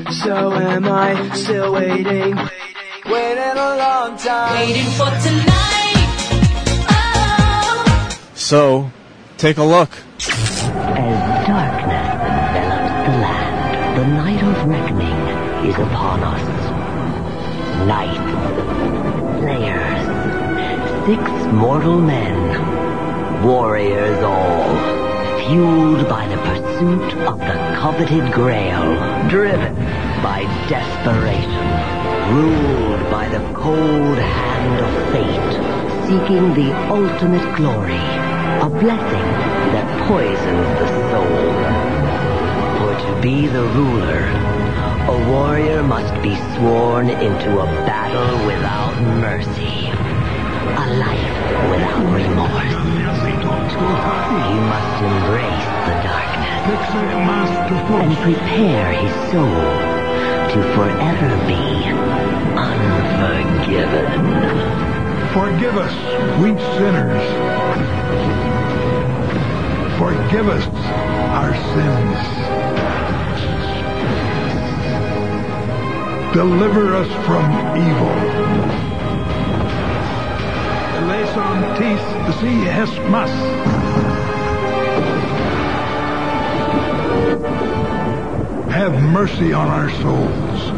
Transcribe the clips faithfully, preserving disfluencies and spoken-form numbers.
So am I, still waiting. Waiting a long time. Waiting for tonight. Oh. So, take a look. As darkness envelops the land, the night of reckoning is upon us. Night, slayers, six mortal men, warriors all, fueled by the pursuit of the coveted grail, driven by desperation, ruled by the cold hand of fate, seeking the ultimate glory, a blessing that poisons the soul. For to be the ruler, a warrior must be sworn into a battle without mercy, a life without remorse. He must embrace the darkness and prepare his soul to forever be unforgiven. Forgive us, we sinners. Forgive us our sins. Deliver us from evil. Eleison tis si es mas. Have mercy on our souls.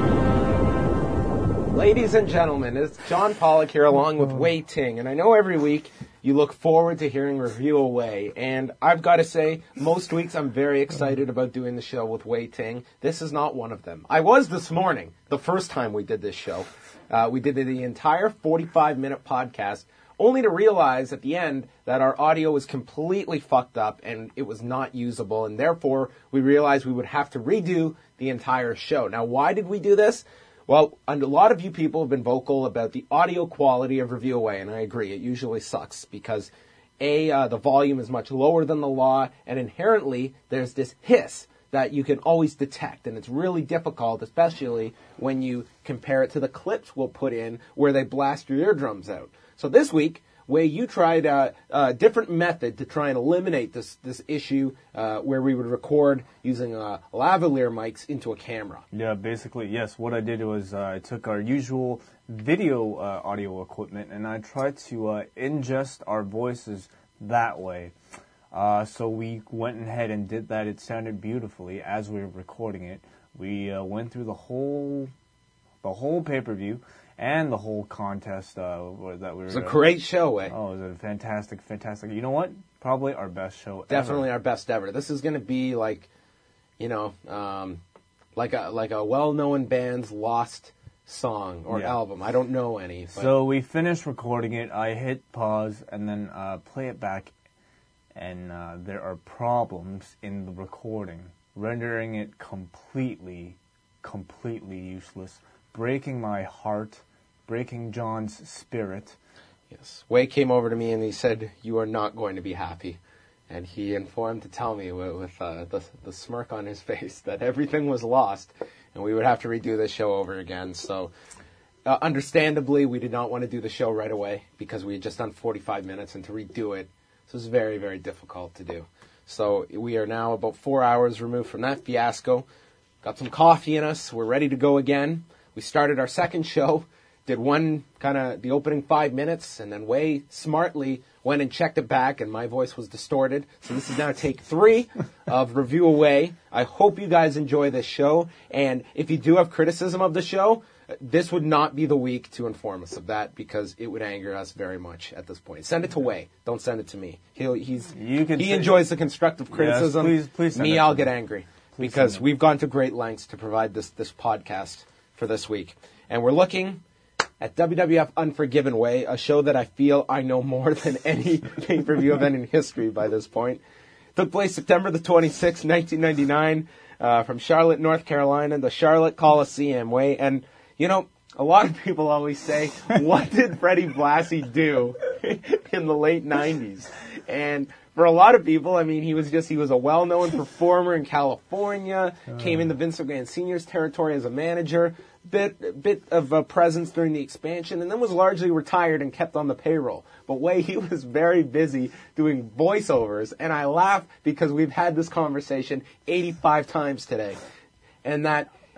Ladies and gentlemen, it's John Pollock here along with Wei Ting, and I know every week you look forward to hearing Review Away, and I've got to say, most weeks I'm very excited about doing the show with Wei Ting. This is not one of them. I was this morning, the first time we did this show. Uh, we did the entire forty-five minute podcast, only to realize at the end that our audio was completely fucked up and it was not usable, and therefore we realized we would have to redo the entire show. Now, why did we do this? Well, a lot of you people have been vocal about the audio quality of Review Away, and I agree, it usually sucks because, A, uh, the volume is much lower than the law, and inherently there's this hiss that you can always detect, and it's really difficult, especially when you compare it to the clips we'll put in where they blast your eardrums out. So this week, Wei, you tried a, a different method to try and eliminate this this issue uh, where we would record using uh, lavalier mics into a camera. Yeah, basically, yes. What I did was uh, I took our usual video uh, audio equipment and I tried to uh, ingest our voices that way. Uh, so we went ahead and did that. It sounded beautifully as we were recording it. We uh, went through the whole the whole pay-per-view. And the whole contest uh, that we were... It was a great show, Wei. Oh, it was a fantastic, fantastic... You know what? Probably our best show Definitely ever. our best ever. This is going to be like, you know, um, like a like a well-known band's lost song or yeah. album. I don't know any. But... So we finished recording it. I hit pause and then uh, play it back. And uh, there are problems in the recording, rendering it completely, completely useless. Breaking my heart, breaking John's spirit. Yes. Wei came over to me and he said, "You are not going to be happy." And he informed to tell me with, with uh, the, the smirk on his face that everything was lost and we would have to redo this show over again. So, uh, understandably, we did not want to do the show right away because we had just done forty-five minutes, and to redo it, this was very, very difficult to do. So we are now about four hours removed from that fiasco. Got some coffee in us. We're ready to go again. We started our second show, did one kind of the opening five minutes, and then Wei smartly went and checked it back, and my voice was distorted. So this is now take three of Review Away. I hope you guys enjoy this show, and if you do have criticism of the show, this would not be the week to inform us of that because it would anger us very much at this point. Send it to Wei. Don't send it to me. He'll, he's you can he say, enjoys the constructive criticism. Yes, please, please send me, it I'll to get me. angry Please because we've gone to great lengths to provide this this podcast for this week. And we're looking at W W F Unforgiven, Wei, a show that I feel I know more than any pay-per-view event in history by this point. Took place September the twenty-sixth, nineteen ninety-nine, uh, from Charlotte, North Carolina, the Charlotte Coliseum, Wei. And, you know, a lot of people always say, what did Freddie Blassie do in the late nineties? And for a lot of people, I mean, he was just, he was a well-known performer in California, uh. came into Vince McMahon Senior's territory as a manager, bit bit of a presence during the expansion, and then was largely retired and kept on the payroll. But Wei, he was very busy doing voiceovers, and I laugh because we've had this conversation eighty-five times today. And that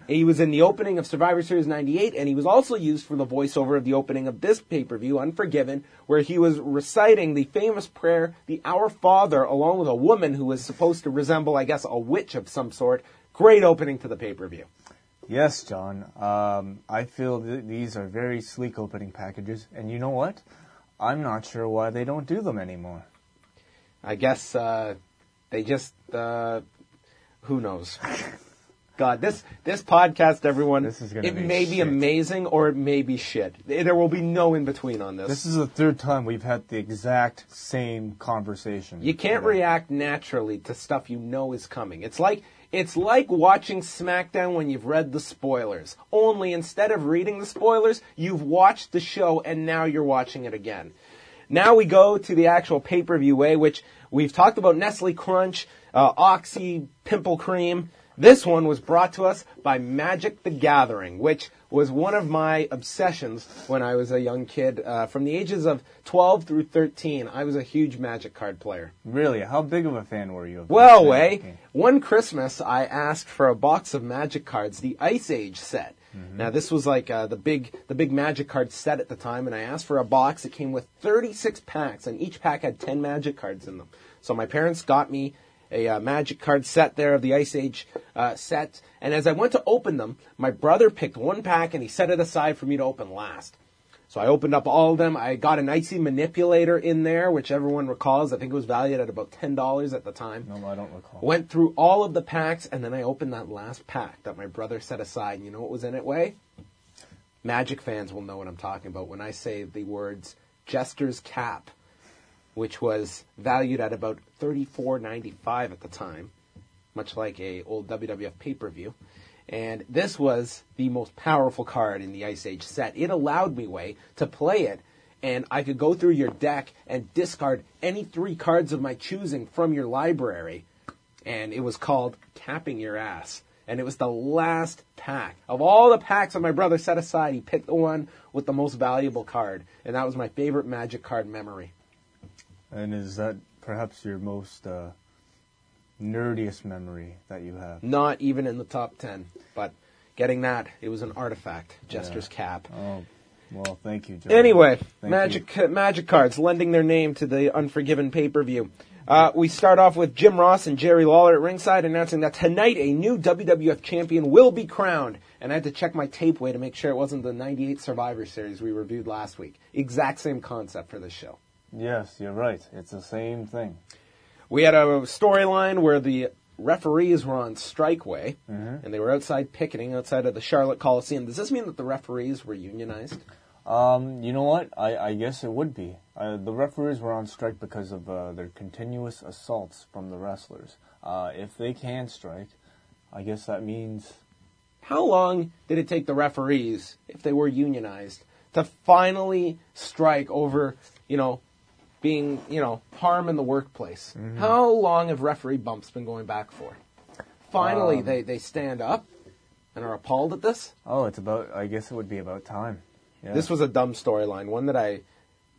He was in the opening of Survivor Series ninety-eight, and he was also used for the voiceover of the opening of this pay-per-view, Unforgiven, where he was reciting the famous prayer, the Our Father, along with a woman who was supposed to resemble, I guess, a witch of some sort. Great opening to the pay-per-view. Yes, John. Um, I feel th- these are very sleek opening packages, and you know what? I'm not sure why they don't do them anymore. I guess uh, they just, uh, who knows? God, this this podcast, everyone, This is gonna it be may be shit. amazing or it may be shit. There will be no in between on this. This is the third time we've had the exact same conversation. You can't today. react naturally to stuff you know is coming. It's like it's like watching SmackDown when you've read the spoilers. Only instead of reading the spoilers, you've watched the show and now you're watching it again. Now we go to the actual pay-per-view way, which we've talked about Nestle Crunch, uh, Oxy, Pimple Cream. This one was brought to us by Magic the Gathering, which was one of my obsessions when I was a young kid. Uh, from the ages of twelve through thirteen, I was a huge Magic card player. Really? How big of a fan were you of Well, this Way, game? one Christmas I asked for a box of Magic cards, the Ice Age set. Now this was like uh, the big the big Magic card set at the time, and I asked for a box. It came with thirty-six packs, and each pack had ten Magic cards in them. So my parents got me a uh, Magic card set there of the Ice Age uh, set, and as I went to open them, my brother picked one pack and he set it aside for me to open last. So I opened up all of them. I got an Icy Manipulator in there, which everyone recalls. I think it was valued at about ten dollars at the time. No, I don't recall. Went through all of the packs, and then I opened that last pack that my brother set aside. And you know what was in it, Way? Magic fans will know what I'm talking about when I say the words Jester's Cap, which was valued at about thirty-four ninety-five at the time, much like a old W W F pay-per-view. And this was the most powerful card in the Ice Age set. It allowed me, Way, to play it, and I could go through your deck and discard any three cards of my choosing from your library. And it was called Capping Your Ass. And it was the last pack. Of all the packs that my brother set aside, he picked the one with the most valuable card. And that was my favorite Magic card memory. And is that perhaps your most uh, nerdiest memory that you have? Not even in the top ten. But getting that, it was an artifact. Jester's Cap. Oh, well, thank you, John. Anyway, Thank Magic you. uh, Magic cards lending their name to the Unforgiven pay-per-view. Uh, we start off with Jim Ross and Jerry Lawler at ringside announcing that tonight a new W W F champion will be crowned. And I had to check my tape way to make sure it wasn't the ninety-eight Survivor Series we reviewed last week. Exact same concept for this show. Yes, you're right. It's the same thing. We had a storyline where the referees were on strike way, Mm-hmm. and they were outside picketing outside of the Charlotte Coliseum. Does this mean that the referees were unionized? Um, you know what? I, I guess it would be. Uh, the referees were on strike because of uh, their continuous assaults from the wrestlers. Uh, if they can strike, I guess that means... How long did it take the referees, if they were unionized, to finally strike over, you know, being, you know, harm in the workplace? Mm-hmm. How long have referee bumps been going back for? Finally, Um, they, they stand up and are appalled at this? Oh, it's about... I guess it would be about time. Yeah. This was a dumb storyline, one that I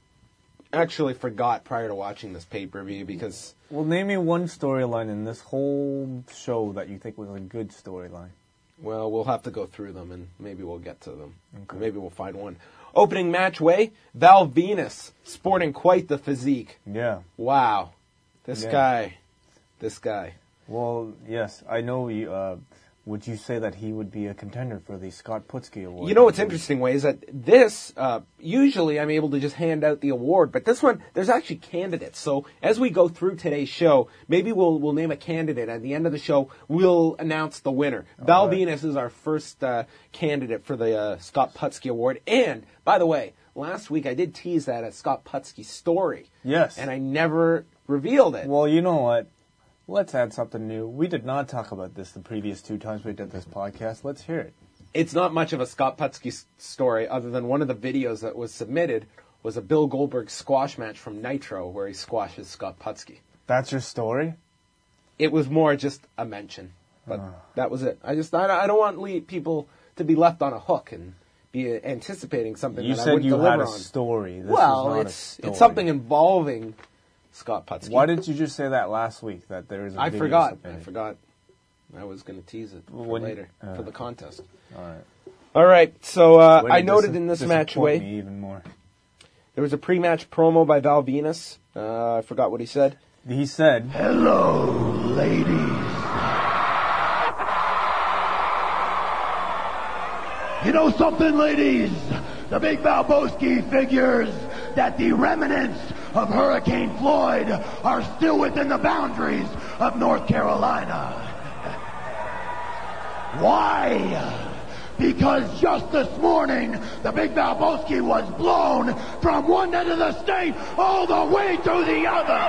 actually forgot prior to watching this pay-per-view because... Well, name me one storyline in this whole show that you think was a good storyline. Well, we'll have to go through them, and maybe we'll get to them. Okay. Maybe we'll find one. Opening match way, Val Venus, sporting quite the physique. Yeah. Wow. This Yeah. guy. This guy. Well, yes, I know you... Uh, would you say that he would be a contender for the Scott Putski Award? You know what's interesting, Way, is that this, uh, usually I'm able to just hand out the award, but this one, there's actually candidates. So as we go through today's show, maybe we'll we'll name a candidate. At the end of the show, we'll announce the winner. Val right. Venus is our first uh, candidate for the uh, Scott Putski Award. And, by the way, last week I did tease that at Scott Putski's story. Yes. And I never revealed it. Well, you know what? Let's add something new. We did not talk about this the previous two times we did this podcast. Let's hear it. It's not much of a Scott Putski s- story, other than one of the videos that was submitted was a Bill Goldberg squash match from Nitro where he squashes Scott Putski. That's your story? It was more just a mention, but that was it. I just I, I don't want le- people to be left on a hook and be uh, anticipating something You that I said wouldn't you deliver had a on. story. This well, is not it's a story. it's something involving Scott Putski. Why didn't you just say that last week, that there is a I video forgot. submitted? I forgot. I was going to tease it for When- later, uh, for the contest. All right. All right, so uh, Way I to noted dis- in this match, disappoint Wade, me even more. there was a pre-match promo by Val Venus. Uh, I forgot what he said. He said, Hello, ladies. You know something, ladies? The Big Valboski figures that the remnants of Hurricane Floyd are still within the boundaries of North Carolina. Why? Because just this morning, the Big Valboski was blown from one end of the state all the way to the other.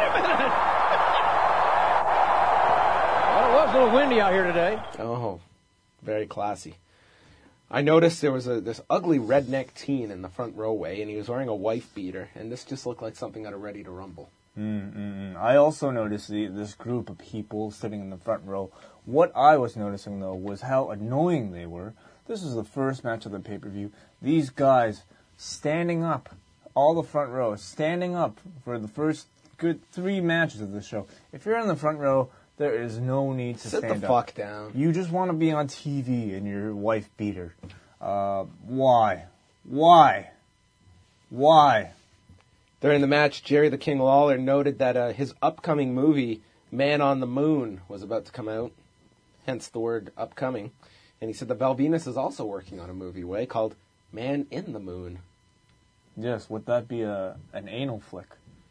Well, it was a little windy out here today. Oh, very classy. I noticed there was a this ugly redneck teen in the front rowway, and he was wearing a wife beater, and this just looked like something out of Ready to Rumble. Mm-mm. I also noticed the, this group of people sitting in the front row. What I was noticing, though, was how annoying they were. This is the first match of the pay-per-view. These guys standing up, all the front row, standing up for the first good three matches of the show. If you're in the front row, there is no need to Sit stand the up. fuck down. You just want to be on T V in your wife beater. Uh, why? Why? Why? During the match, Jerry the King Lawler noted that uh, his upcoming movie, Man on the Moon, was about to come out, hence the word upcoming. And he said that Val Venus is also working on a movie, Way, called Man in the Moon. Yes, would that be a an anal flick?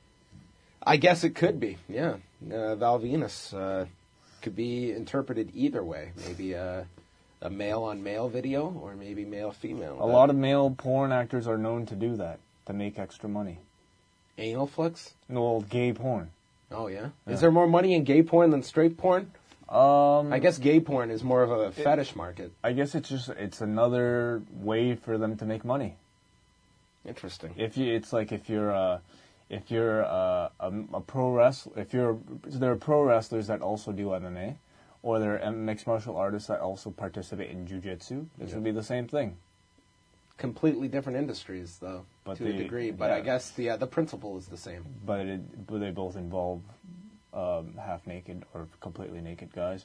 I guess it could be, yeah. Uh, Val Venus uh, could be interpreted either way. Maybe a, a male-on-male video, or maybe male-female. A lot of male porn actors are known to do that, to make extra money. Anal flicks? No, gay porn. Oh, yeah? Is there more money in gay porn than straight porn? Um, I guess gay porn is more of a fetish market. I guess it's just it's another way for them to make money. Interesting. If you, it's like if you're uh, if you're uh, a, a pro wrestler, if you're there are pro wrestlers that also do M M A, or there are mixed martial artists that also participate in jiu-jitsu. This would be the same thing. Completely different industries, though, But to they- a degree. But I yeah. guess the uh, the principle is the same. But it, but they both involve um, half naked or completely naked guys.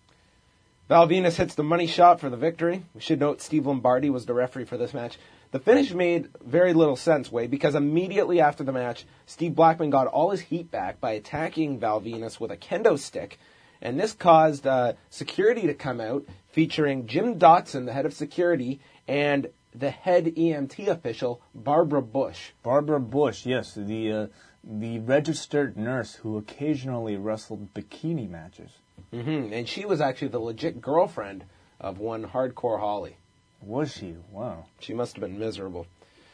Val Venus hits the money shot for the victory. We should note Steve Lombardi was the referee for this match. The finish made very little sense, Wade, because immediately after the match, Steve Blackman got all his heat back by attacking Val Venus with a kendo stick, and this caused uh, security to come out, featuring Jim Dotson, the head of security, and the head E M T official, Barbara Bush. Barbara Bush, yes, the uh, the registered nurse who occasionally wrestled bikini matches. Mm-hmm. And she was actually the legit girlfriend of one Hardcore Holly. Was she? Wow. She must have been miserable.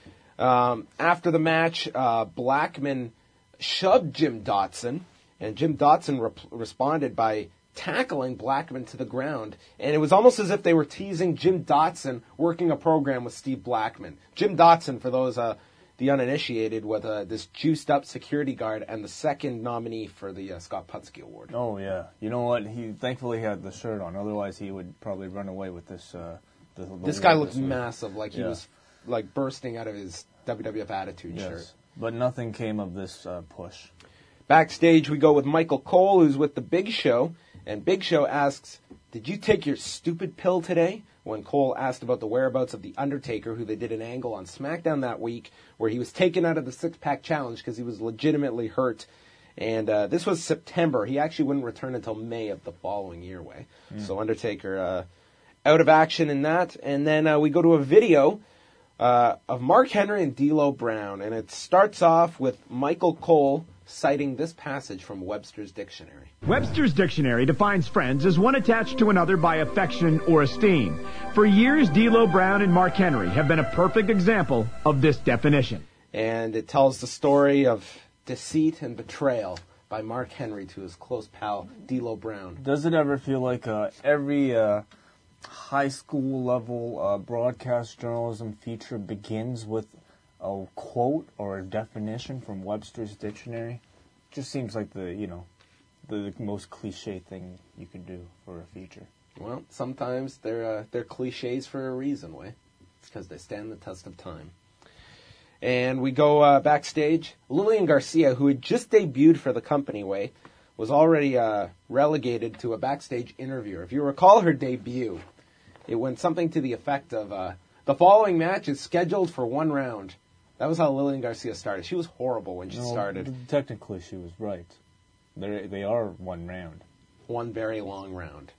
Um, after the match, uh, Blackman shoved Jim Dotson, and Jim Dotson rep- responded by tackling Blackman to the ground. And it was almost as if they were teasing Jim Dotson working a program with Steve Blackman. Jim Dotson, for those uh, the uninitiated, was uh, this juiced-up security guard and the second nominee for the uh, Scott Putski Award. Oh yeah. You know what? He thankfully had the shirt on. Otherwise, he would probably run away with this. Uh, the, the This guy award looks this week. massive, like he Yeah. was like bursting out of his W W F Attitude Yes. shirt. But nothing came of this uh, push. Backstage, we go with Michael Cole, who's with the Big Show, and Big Show asks, "Did you take your stupid pill today?" When Cole asked about the whereabouts of The Undertaker, who they did an angle on SmackDown that week, where he was taken out of the six-pack challenge because he was legitimately hurt. And uh, this was September. He actually wouldn't return until May of the following year, way. So Undertaker uh, out of action in that. And then uh, we go to a video uh, of Mark Henry and D'Lo Brown, and it starts off with Michael Cole citing this passage from Webster's Dictionary. Webster's Dictionary defines friends as one attached to another by affection or esteem. For years, D'Lo Brown and Mark Henry have been a perfect example of this definition. And it tells the story of deceit and betrayal by Mark Henry to his close pal, D'Lo Brown. Does it ever feel like uh, every uh, high school level uh, broadcast journalism feature begins with a quote or a definition from Webster's Dictionary? Just seems like the, you know, the most cliche thing you could do for a feature. Well, sometimes they're uh, they're cliches for a reason, way. It's because they stand the test of time. And we go uh, backstage. Lillian Garcia, who had just debuted for the company, way, was already uh, relegated to a backstage interview. If you recall her debut, it went something to the effect of, uh, the following match is scheduled for one round. That was how Lillian Garcia started. She was horrible when she No, started. Technically, she was right. They they are one round. One very long round.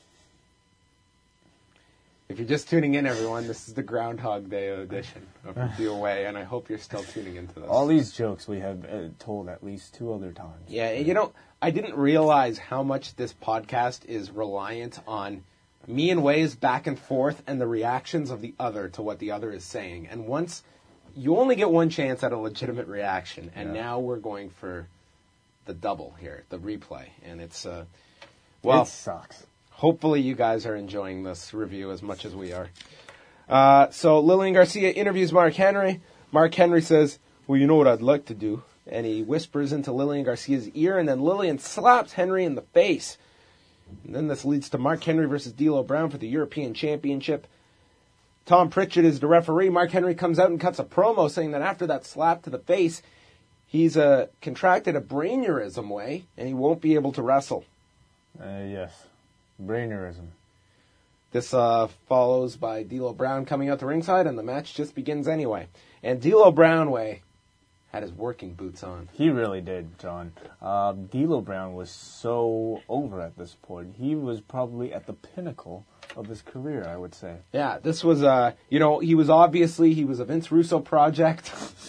If you're just tuning in, everyone, this is the Groundhog Day edition of Review Away, and I hope you're still tuning into this. All these jokes we have uh, told at least two other times. Yeah, you know, I didn't realize how much this podcast is reliant on me and Way's back and forth and the reactions of the other to what the other is saying. And once, you only get one chance at a legitimate reaction, and Yeah. now we're going for the double here, the replay. And it's, uh, well, It sucks. hopefully you guys are enjoying this review as much as we are. Uh, so Lillian Garcia interviews Mark Henry. Mark Henry says, well, you know what I'd like to do? And he whispers into Lillian Garcia's ear, and then Lillian slaps Henry in the face. And then this leads to Mark Henry versus D'Lo Brown for the European Championship. Tom Pritchett is the referee. Mark Henry comes out and cuts a promo saying that after that slap to the face, he's uh, contracted a brainurism way, and he won't be able to wrestle. Uh, yes. Brainerism. This uh, follows by D'Lo Brown coming out to ringside, and the match just begins anyway. And D'Lo Brown, Way, had his working boots on. He really did, John. Uh, D'Lo Brown was so over at this point. He was probably at the pinnacle of his career, I would say. Yeah, this was, uh, you know, he was obviously, he was a Vince Russo project.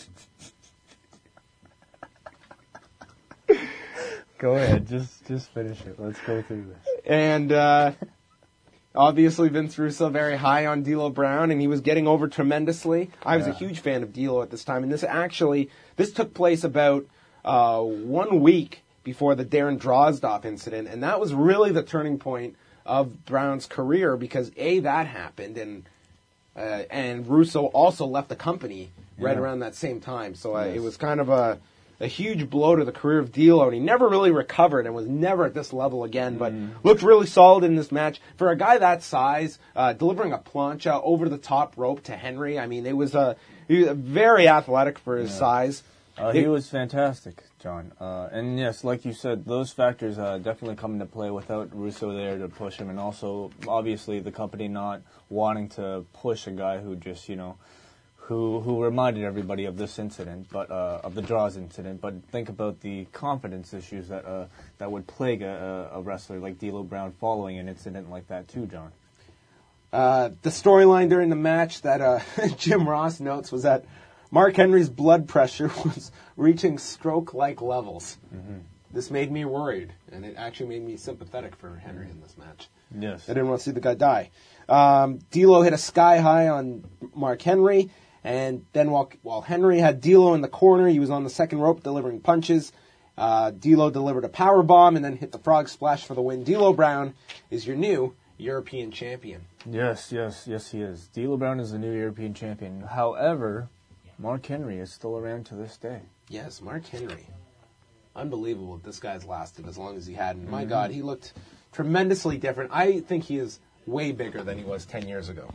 Go ahead, just just finish it. Let's go through this. And uh, obviously Vince Russo very high on D'Lo Brown, and he was getting over tremendously. I was Yeah. a huge fan of D'Lo at this time, and this actually, this took place about uh, one week before the Darren Drozdoff incident, and that was really the turning point of Brown's career because, A, that happened, and uh, and Russo also left the company right Yeah. around that same time. So uh, Yes. it was kind of a a huge blow to the career of D'Lo, and he never really recovered and was never at this level again, but looked really solid in this match. For a guy that size, uh, delivering a plancha over the top rope to Henry, I mean, it was, uh, he was very athletic for his Yeah. size. Uh, It- he was fantastic, John. Uh, and yes, like you said, those factors uh, definitely come into play without Russo there to push him, and also, obviously, the company not wanting to push a guy who just, you know, who who reminded everybody of this incident, but uh, of the Draws incident. But think about the confidence issues that uh, that would plague a, a wrestler like D'Lo Brown following an incident like that too, John. Uh, the storyline during the match that uh, Jim Ross notes was that Mark Henry's blood pressure was reaching stroke-like levels. Mm-hmm. This made me worried, and it actually made me sympathetic for Henry in this match. Yes. I didn't want to see the guy die. Um, D'Lo hit a sky high on Mark Henry, and then while while Henry had D'Lo in the corner, he was on the second rope delivering punches. Uh, D'Lo delivered a power bomb and then hit the frog splash for the win. D'Lo Brown is your new European champion. Yes, yes, yes, he is. D'Lo Brown is the new European champion. However, Mark Henry is still around to this day. Yes, Mark Henry. Unbelievable that this guy's lasted as long as he had. And my Mm-hmm. God, he looked tremendously different. I think he is way bigger than he was ten years ago.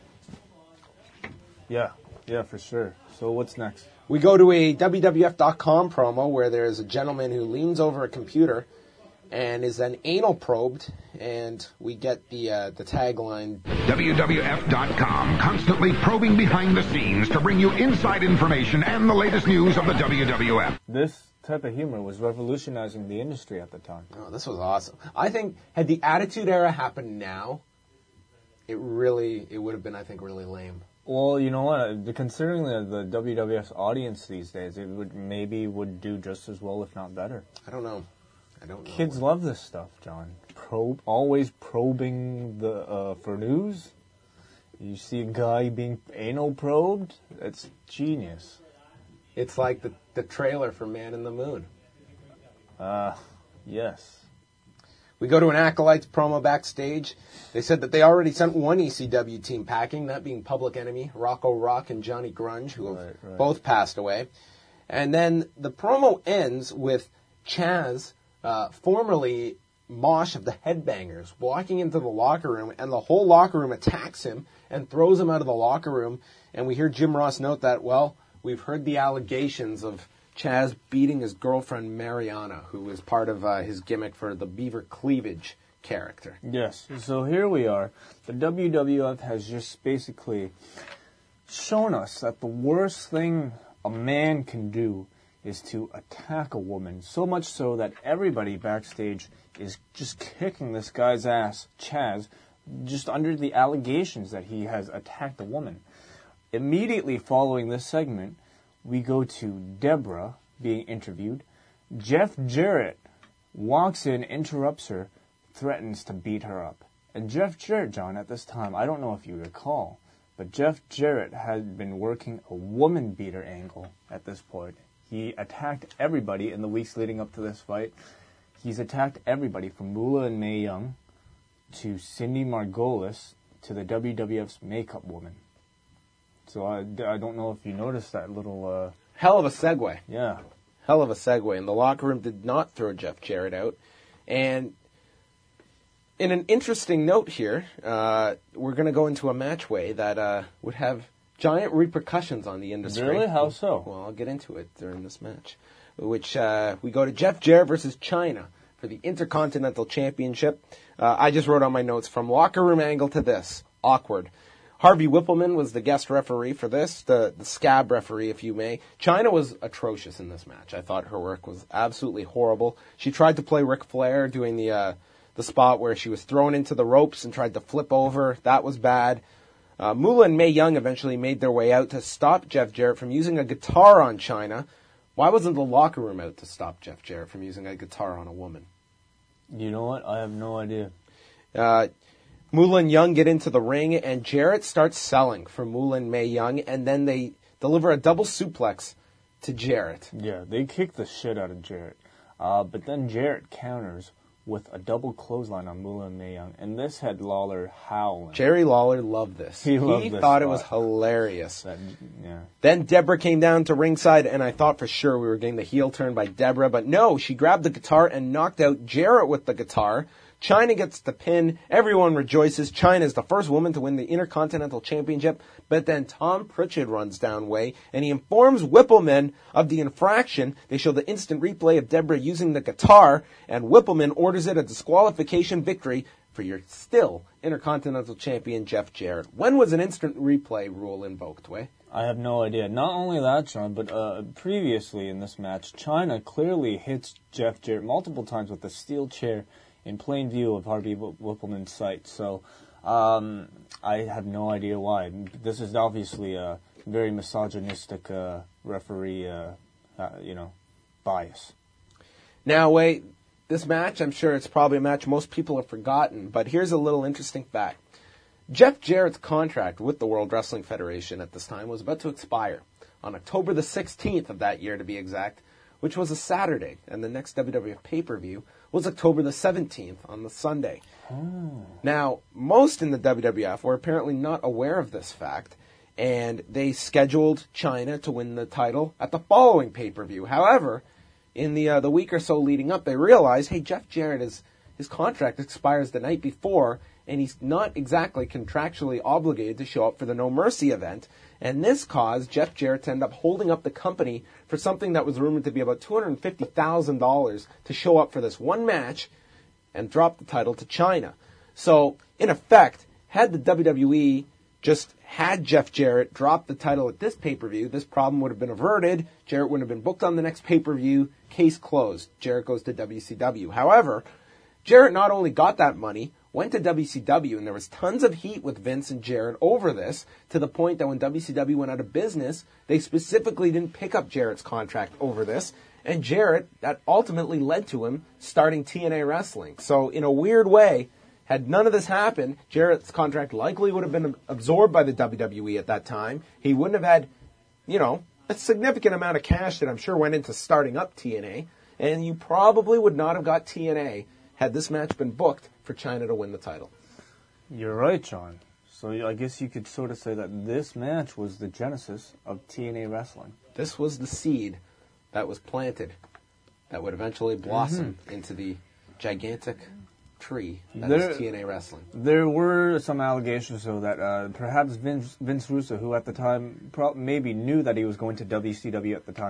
Yeah, yeah, for sure. So what's next? We go to a W W F dot com promo where there's a gentleman who leans over a computer and is then anal probed, and we get the uh, the tagline. W W F dot com, constantly probing behind the scenes to bring you inside information and the latest news of the W W F. This type of humor was revolutionizing the industry at the time. Oh, this was awesome. I think had the Attitude Era happened now, it really it would have been, I think, really lame. Well, you know what? The- Considering the, the W W F's audience these days, it would maybe would do just as well, if not better. I don't know. I don't know. Kids love this stuff, John. Probe, always probing the uh, for news. You see a guy being anal probed. It's genius. It's like the the trailer for Man in the Moon. Uh, yes. We go to an Acolytes promo backstage. They said that they already sent one E C W team packing, that being Public Enemy, Rocco Rock, and Johnny Grunge, who have Right, right. both passed away. And then the promo ends with Chaz, uh, formerly Mosh of the Headbangers, walking into the locker room, and the whole locker room attacks him and throws him out of the locker room. And we hear Jim Ross note that, well, we've heard the allegations of Chaz beating his girlfriend Mariana, who was part of uh, his gimmick for the Beaver Cleavage character. Yes, so here we are. The W W F has just basically shown us that the worst thing a man can do is to attack a woman, so much so that everybody backstage is just kicking this guy's ass, Chaz, just under the allegations that he has attacked a woman. Immediately following this segment, we go to Deborah being interviewed. Jeff Jarrett walks in, interrupts her, threatens to beat her up. And Jeff Jarrett, John, at this time, I don't know if you recall, but Jeff Jarrett had been working a woman beater angle at this point. He attacked everybody in the weeks leading up to this fight. He's attacked everybody from Moolah and Mae Young to Cindy Margolis to the W W F's makeup woman. So I, I don't know if you noticed that little... Uh, Hell of a segue. Yeah. Hell of a segue. And the locker room did not throw Jeff Jarrett out. And in an interesting note here, uh, we're going to go into a matchway that uh, would have giant repercussions on the industry. Really? How so? Well, I'll get into it during this match. Which uh, we go to Jeff Jarrett versus Chyna for the Intercontinental Championship. Uh, I just wrote on my notes, from locker room angle to this, awkward. Harvey Whippleman was the guest referee for this, the, the scab referee, if you may. Chyna was atrocious in this match. I thought her work was absolutely horrible. She tried to play Ric Flair, doing the uh, the spot where she was thrown into the ropes and tried to flip over. That was bad. Uh, Moolah and Mae Young eventually made their way out to stop Jeff Jarrett from using a guitar on Chyna. Why wasn't the locker room out to stop Jeff Jarrett from using a guitar on a woman? You know what? I have no idea. Uh... Moolah and Young get into the ring, and Jarrett starts selling for Moolah and Mae Young, and then they deliver a double suplex to Jarrett. Yeah, they kick the shit out of Jarrett. Uh, but then Jarrett counters with a double clothesline on Moolah and Mae Young, and this had Lawler howling. Jerry Lawler loved this. He, loved he this thought spot. It was hilarious. That, yeah. Then Deborah came down to ringside, and I thought for sure we were getting the heel turn by Deborah, but no, she grabbed the guitar and knocked out Jarrett with the guitar. Chyna gets the pin. Everyone rejoices. Chyna is the first woman to win the Intercontinental Championship. But then Tom Pritchard runs down way, and he informs Whippleman of the infraction. They show the instant replay of Deborah using the guitar, and Whippleman orders it a disqualification victory for your still Intercontinental Champion Jeff Jarrett. When was an instant replay rule invoked, Way? I have no idea. Not only that, John, but uh, previously in this match, Chyna clearly hits Jeff Jarrett multiple times with a steel chair in plain view of Harvey Whippleman's sight. So um, I have no idea why. This is obviously a very misogynistic uh, referee, uh, uh, you know, bias. Now, wait, this match, I'm sure it's probably a match most people have forgotten, but here's a little interesting fact. Jeff Jarrett's contract with the World Wrestling Federation at this time was about to expire on October the sixteenth of that year, to be exact, which was a Saturday, and the next W W F pay-per-view was October the seventeenth on the Sunday. Oh. Now, most in the W W F were apparently not aware of this fact, and they scheduled Chyna to win the title at the following pay-per-view. However, in the uh, the week or so leading up, they realized, hey, Jeff Jarrett, is his contract expires the night before, and he's not exactly contractually obligated to show up for the No Mercy event. And this caused Jeff Jarrett to end up holding up the company for something that was rumored to be about two hundred fifty thousand dollars to show up for this one match and drop the title to Chyna. So, in effect, had the W W E just had Jeff Jarrett drop the title at this pay-per-view, this problem would have been averted. Jarrett would have been booked on the next pay-per-view. Case closed. Jarrett goes to W C W. However, Jarrett not only got that money, went to W C W, and there was tons of heat with Vince and Jarrett over this, to the point that when W C W went out of business, they specifically didn't pick up Jarrett's contract over this, and Jarrett, that ultimately led to him starting T N A Wrestling. So, in a weird way, had none of this happened, Jarrett's contract likely would have been absorbed by the W W E at that time. He wouldn't have had, you know, a significant amount of cash that I'm sure went into starting up T N A, and you probably would not have got T N A had this match been booked for Chyna to win the title. You're right, John. So I guess you could sort of say that this match was the genesis of T N A wrestling. This was the seed that was planted that would eventually blossom mm-hmm. into the gigantic tree that there, is T N A wrestling. There were some allegations, though, that uh, perhaps Vince, Vince Russo, who at the time pro- maybe knew that he was going to W C W at the time,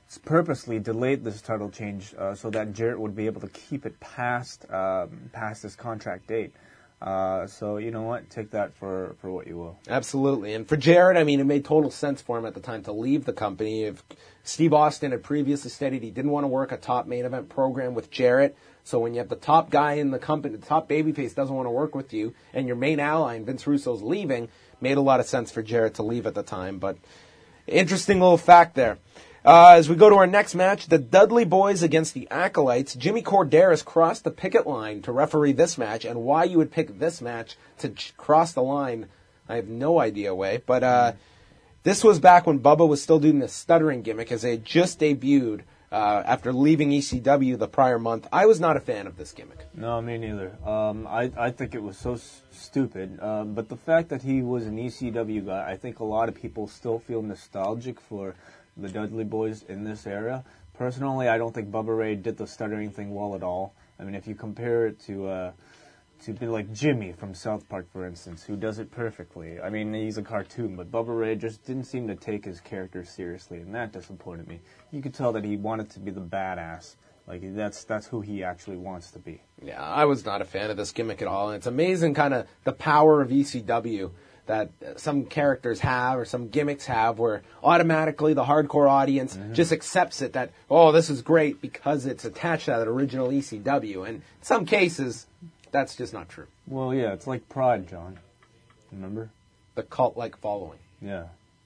purposely delayed this title change uh, so that Jarrett would be able to keep it past um, past his contract date. Uh, so, you know what? Take that for, for what you will. Absolutely. And for Jarrett, I mean, it made total sense for him at the time to leave the company. If Steve Austin had previously stated he didn't want to work a top main event program with Jarrett, so when you have the top guy in the company, the top babyface doesn't want to work with you, and your main ally, and Vince Russo's leaving, made a lot of sense for Jarrett to leave at the time. But interesting little fact there. Uh, as we go to our next match, the Dudley Boys against the Acolytes. Jimmy Corderas crossed the picket line to referee this match, and why you would pick this match to ch- cross the line, I have no idea, Way. But uh, this was back when Bubba was still doing the stuttering gimmick, as they had just debuted uh, after leaving E C W the prior month. I was not a fan of this gimmick. No, me neither. Um, I, I think it was so s- stupid. Uh, but the fact that he was an E C W guy, I think a lot of people still feel nostalgic for the Dudley Boys in this era. Personally, I don't think Bubba Ray did the stuttering thing well at all. I mean, if you compare it to uh, to be like Jimmy from South Park, for instance, who does it perfectly. I mean, he's a cartoon, but Bubba Ray just didn't seem to take his character seriously, and that disappointed me. You could tell that he wanted to be the badass. Like, that's that's who he actually wants to be. Yeah, I was not a fan of this gimmick at all. And it's amazing kind of the power of E C W that some characters have or some gimmicks have where automatically the hardcore audience mm-hmm. just accepts it that, oh, this is great because it's attached to that original E C W. And in some cases, that's just not true. Well, yeah, it's like Pride, John. Remember? The cult-like following. Yeah.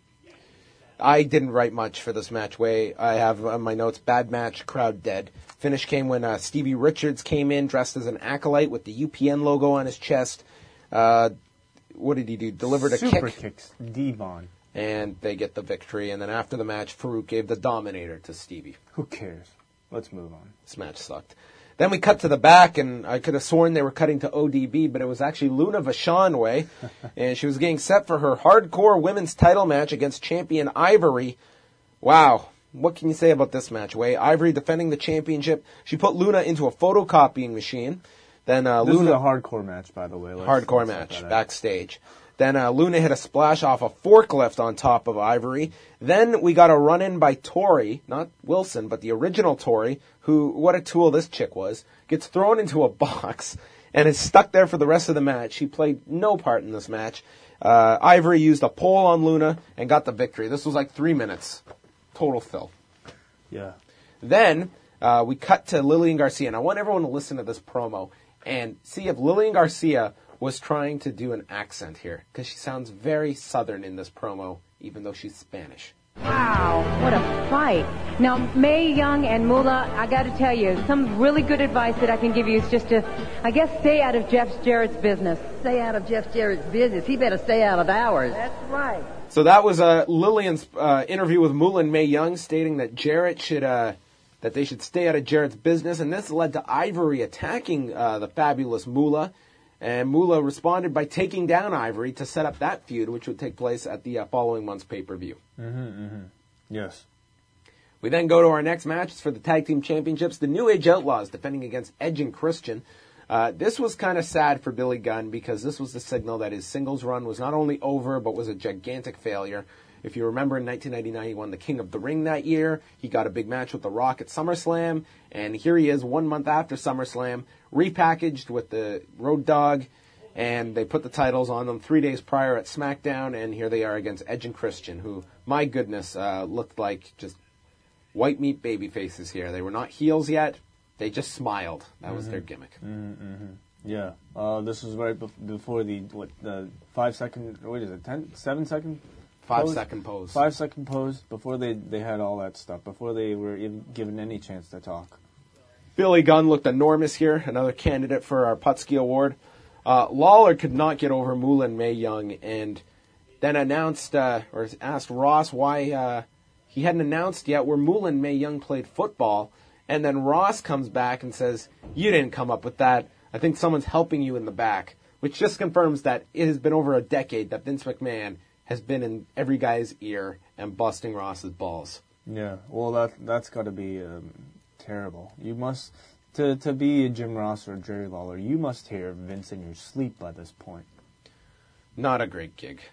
I didn't write much for this match. Way I have on my notes, bad match, crowd dead. Finish came when uh, Stevie Richards came in dressed as an acolyte with the U P N logo on his chest. Uh, what did he do? Delivered a Super kick. kicks Devon. And they get the victory. And then after the match, Farouk gave the Dominator to Stevie. Who cares? Let's move on. This match sucked. Then we cut to the back, and I could have sworn they were cutting to O D B, but it was actually Luna Vachon Way, and she was getting set for her hardcore women's title match against champion Ivory. Wow. What can you say about this match, Way? Ivory defending the championship. She put Luna into a photocopying machine. Then uh, this Luna, is a hardcore match, by the way. Let's, hardcore let's match, backstage. Then uh, Luna hit a splash off a forklift on top of Ivory. Then we got a run-in by Tori, not Wilson, but the original Tori, who, what a tool this chick was, gets thrown into a box and is stuck there for the rest of the match. She played no part in this match. Uh, Ivory used a pole on Luna and got the victory. This was like three minutes. Total fill. Yeah. Then uh, we cut to Lillian Garcia. And I want everyone to listen to this promo and see if Lillian Garcia was trying to do an accent here, because she sounds very Southern in this promo, even though she's Spanish. Wow, what a fight. Now, Mae Young and Moolah, I got to tell you, some really good advice that I can give you is just to, I guess, stay out of Jeff Jarrett's business. Stay out of Jeff Jarrett's business. He better stay out of ours. That's right. So that was uh, Lillian's uh, interview with Moolah and Mae Young, stating that Jarrett should, uh, that they should stay out of Jarrett's business, and this led to Ivory attacking uh, the fabulous Moolah. And Moolah responded by taking down Ivory to set up that feud, which would take place at the uh, following month's pay-per-view. Mm-hmm, mm-hmm. Yes. We then go to our next match. It's for the Tag Team Championships. The New Age Outlaws defending against Edge and Christian. Uh, this was kind of sad for Billy Gunn because this was the signal that his singles run was not only over, but was a gigantic failure. If you remember, in nineteen ninety-nine, he won the King of the Ring that year. He got a big match with The Rock at SummerSlam. And here he is one month after SummerSlam, repackaged with the Road Dogg. And they put the titles on them three days prior at SmackDown. And here they are against Edge and Christian, who, my goodness, uh, looked like just white meat baby faces here. They were not heels yet. They just smiled. That mm-hmm. was their gimmick. Mm-hmm. Yeah. Uh, this was right bef- before the, what, the five second, what is it, ten, seven second? Five pose? second pose. Five second pose before they, they had all that stuff, before they were even given any chance to talk. Billy Gunn looked enormous here, another candidate for our Putski Award. Uh, Lawler could not get over Moolah and Mae Young, and then announced, uh, or asked Ross why uh, he hadn't announced yet where Moolah and Mae Young played football, and then Ross comes back and says, you didn't come up with that. I think someone's helping you in the back, which just confirms that it has been over a decade that Vince McMahon has been in every guy's ear and busting Ross's balls. Yeah, well, that, that's got to be um, terrible. You must, to, to be Jim Ross or Jerry Lawler, you must hear Vince in your sleep by this point. Not a great gig.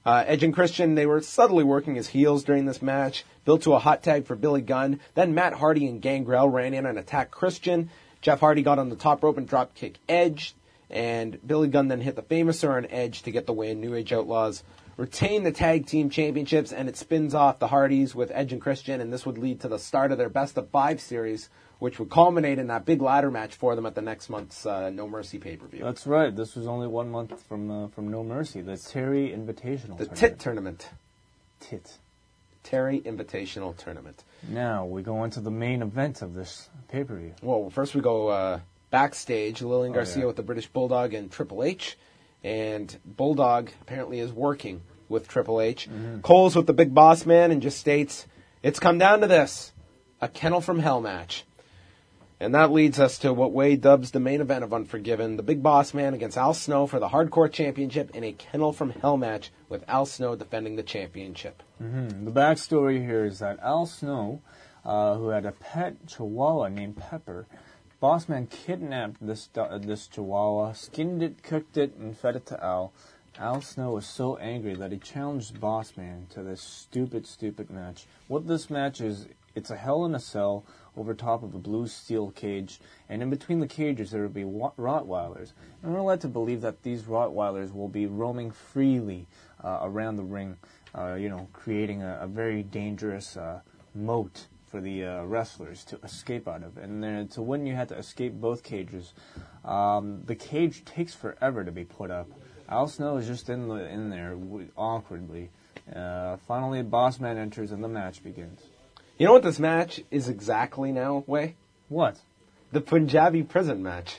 Uh, Edge and Christian, they were subtly working as heels during this match, built to a hot tag for Billy Gunn. Then Matt Hardy and Gangrel ran in and attacked Christian. Jeff Hardy got on the top rope and drop kick Edge. And Billy Gunn then hit the Famouser on Edge to get the win. New Age Outlaws retain the tag team championships, and it spins off the Hardys with Edge and Christian, and this would lead to the start of their best of five series, which would culminate in that big ladder match for them at the next month's uh, No Mercy pay-per-view. That's right. This was only one month from uh, from No Mercy, the Terry Invitational The Tournament. Tit Tournament. Tit. Terry Invitational Tournament. Now, we go into the main event of this pay-per-view. Well, first we go uh, backstage. Lillian Oh, Garcia yeah. with the British Bulldog and Triple H. And Bulldog apparently is working with Triple H. Mm-hmm. Cole's with the Big Boss Man and just states, it's come down to this, a Kennel from Hell match. And that leads us to what Wade dubs the main event of Unforgiven, the Big Boss Man against Al Snow for the Hardcore Championship in a Kennel from Hell match with Al Snow defending the championship. Mm-hmm. The backstory here is that Al Snow, uh, who had a pet chihuahua named Pepper, Bossman kidnapped this do- this chihuahua, skinned it, cooked it, and fed it to Al. Al Snow was so angry that he challenged Bossman to this stupid, stupid match. What this match is, it's a Hell in a Cell over top of a blue steel cage, and in between the cages there will be wa- Rottweilers. And we're led to believe that these Rottweilers will be roaming freely uh, around the ring, uh, you know, creating a, a very dangerous uh, moat for the uh, wrestlers to escape out of. And then to win, you had to escape both cages. Um, the cage takes forever to be put up. Al Snow is just in the in there w- awkwardly. Uh, finally, Bossman enters and the match begins. You know what this match is exactly now, Way? What? The Punjabi prison match.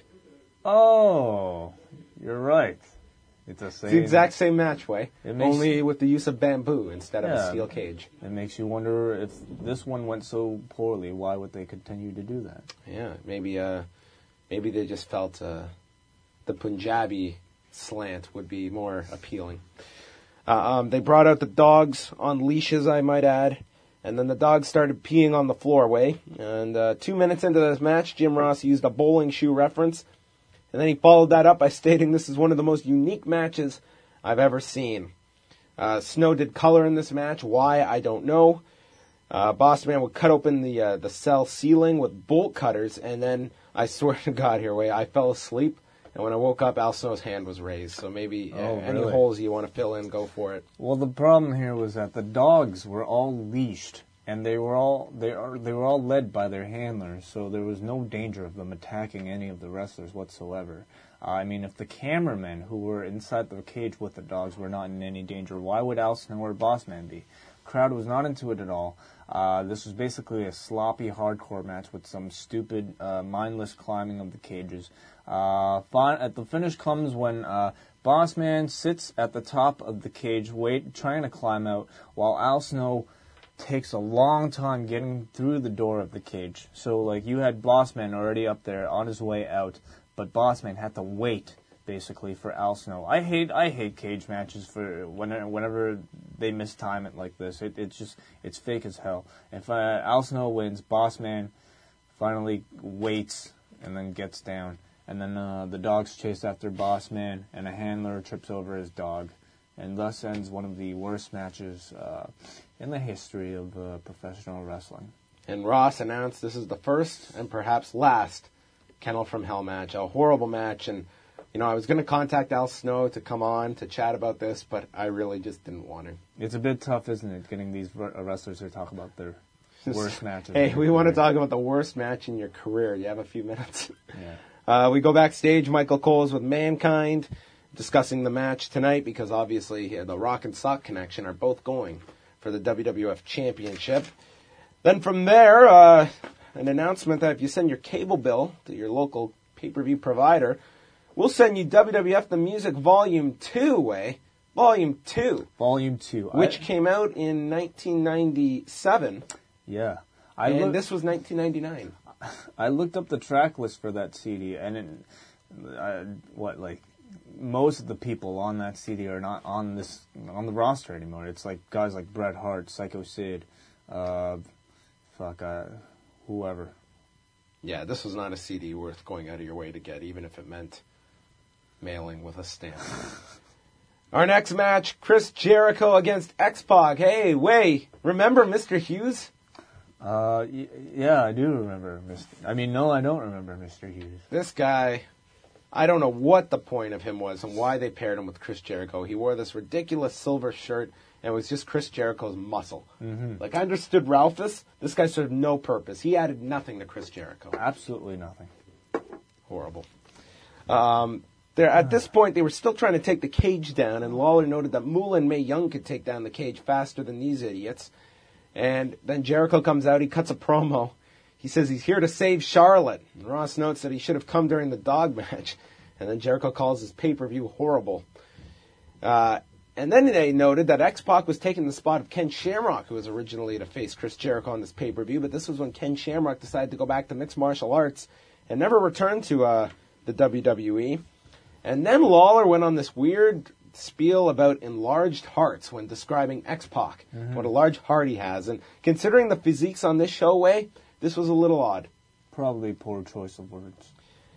Oh, you're right. It's the same. It's the exact same match, Way. It makes- Only with the use of bamboo instead of a Yeah. steel cage. It makes you wonder if this one went so poorly, why would they continue to do that? Yeah, maybe uh, maybe they just felt uh, the Punjabi slant would be more appealing. Uh, um, they brought out the dogs on leashes, I might add, and then the dogs started peeing on the floor, Way. And uh, two minutes into this match, Jim Ross used a bowling shoe reference, and then he followed that up by stating this is one of the most unique matches I've ever seen. Uh, Snow did color in this match. Why, I don't know. Uh, Bossman would cut open the uh, the cell ceiling with bolt cutters, and then, I swear to God here, Way, I fell asleep, and when I woke up, Al Snow's hand was raised. So maybe uh, Oh, any really? holes you want to fill in, go for it. Well, the problem here was that the dogs were all leashed, and they were all they are they were all led by their handlers, so there was no danger of them attacking any of the wrestlers whatsoever. Uh, I mean, if the cameramen who were inside the cage with the dogs were not in any danger, why would Al Snow or Bossman be? Crowd was not into it at all. Uh, this was basically a sloppy hardcore match with some stupid, uh, mindless climbing of the cages. Uh, fin- at the finish comes when uh, Bossman sits at the top of the cage, wait, trying to climb out, while Al Snow takes a long time getting through the door of the cage. So, like, you had Bossman already up there on his way out, but Bossman had to wait, basically, for Al Snow. I hate I hate cage matches for whenever, whenever they mistime it like this. It, it's just, it's fake as hell. If uh, Al Snow wins, Bossman finally waits and then gets down. And then uh, the dogs chase after Bossman, and a handler trips over his dog. And thus ends one of the worst matches uh, in the history of uh, professional wrestling. And Ross announced this is the first and perhaps last Kennel from Hell match. A horrible match. And, you know, I was going to contact Al Snow to come on to chat about this, but I really just didn't want to. It's a bit tough, isn't it, getting these r- wrestlers to talk about their worst matches. Hey, we want to talk about the worst match in your career. You have a few minutes? Yeah. Uh, we go backstage. Michael Cole is with Mankind discussing the match tonight because obviously yeah, the Rock and Sock Connection are both going for the W W F Championship. Then from there, uh, an announcement that if you send your cable bill to your local pay-per-view provider, we'll send you W W F The Music Volume two, Way. Volume two. Volume two. Which I, came out in nineteen ninety-seven. Yeah. I and look, this was nineteen ninety-nine. I looked up the track list for that C D, and it, uh, what, like, most of the people on that C D are not on this on the roster anymore. It's like guys like Bret Hart, Psycho Sid, uh, fuck, uh, whoever. Yeah, this was not a C D worth going out of your way to get, even if it meant mailing with a stamp. Our next match, Chris Jericho against X-Pac. Hey, Way, remember Mister Hughes? Uh, y- yeah, I do remember Mister I mean, no, I don't remember Mister Hughes. This guy, I don't know what the point of him was and why they paired him with Chris Jericho. He wore this ridiculous silver shirt, and it was just Chris Jericho's muscle. Mm-hmm. Like, I understood Ralphus. This guy served no purpose. He added nothing to Chris Jericho. Absolutely nothing. Horrible. Um, there, at this point, they were still trying to take the cage down, and Lawler noted that Moolah and Mae Young could take down the cage faster than these idiots. And then Jericho comes out, he cuts a promo. He says he's here to save Charlotte. And Ross notes that he should have come during the dog match. And then Jericho calls his pay-per-view horrible. Uh, and then they noted that X-Pac was taking the spot of Ken Shamrock, who was originally to face Chris Jericho on this pay-per-view. But this was when Ken Shamrock decided to go back to mixed martial arts and never returned to uh, the W W E. And then Lawler went on this weird spiel about enlarged hearts when describing X-Pac, Mm-hmm. what a large heart he has. And considering the physiques on this show, Way, this was a little odd. Probably poor choice of words.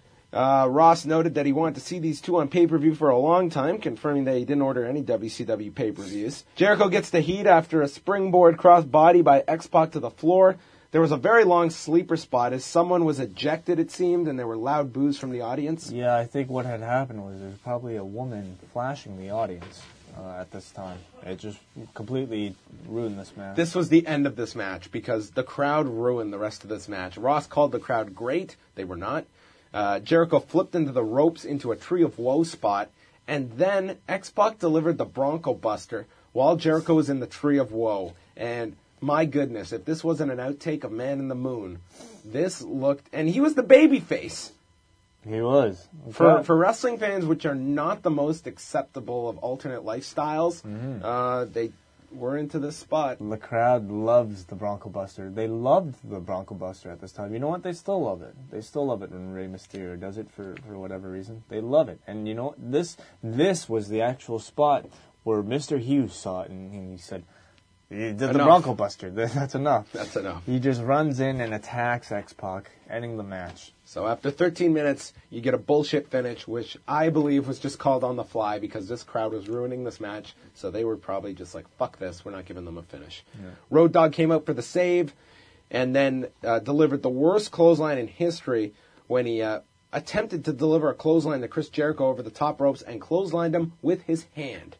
Uh, Ross noted that he wanted to see these two on pay-per-view for a long time, confirming that he didn't order any W C W pay-per-views. Jericho gets the heat after a springboard cross-body by X-Pac to the floor. There was a very long sleeper spot as someone was ejected, it seemed, and there were loud boos from the audience. Yeah, I think what had happened was there was probably a woman flashing the audience uh, at this time. It just completely ruined this match. This was the end of this match because the crowd ruined the rest of this match. Ross called the crowd great. They were not. Uh, Jericho flipped into the ropes into a Tree of Woe spot, and then X-Pac delivered the Bronco Buster while Jericho was in the Tree of Woe. And my goodness, if this wasn't an outtake of Man in the Moon, this looked... And he was the baby face. He was. For for wrestling fans, which are not the most acceptable of alternate lifestyles, Mm-hmm. uh, they were into this spot. The crowd loves the Bronco Buster. They loved the Bronco Buster at this time. You know what? They still love it. They still love it when Rey Mysterio does it for, for whatever reason. They love it. And you know what? This, this was the actual spot where Mister Hughes saw it and, and he said... He did the Enough. Bronco Buster. That's enough. That's enough. He just runs in and attacks X-Pac, ending the match. So after thirteen minutes, you get a bullshit finish, which I believe was just called on the fly because this crowd was ruining this match. So they were probably just like, fuck this, we're not giving them a finish. Yeah. Road Dogg came out for the save and then uh, delivered the worst clothesline in history when he uh, attempted to deliver a clothesline to Chris Jericho over the top ropes and clotheslined him with his hand.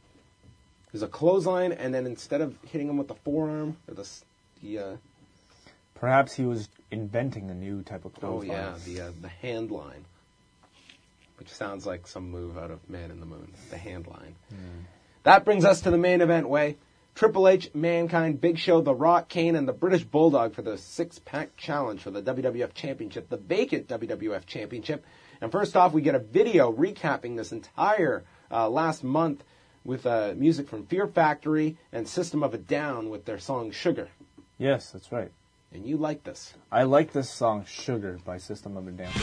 It was a clothesline, and then instead of hitting him with the forearm, or the... the uh, Perhaps he was inventing a new type of oh, clothesline. yeah, the, uh, the hand line. Which sounds like some move out of Man in the Moon. The hand line. Mm. That brings us to the main event, Way. Triple H, Mankind, Big Show, The Rock, Kane, and the British Bulldog for the six-pack challenge for the W W F Championship, the vacant W W F Championship. And first off, we get a video recapping this entire uh, last month with uh, music from Fear Factory and System of a Down with their song Sugar. Yes, that's right. And you like this. I like this song, Sugar, by System of a Down.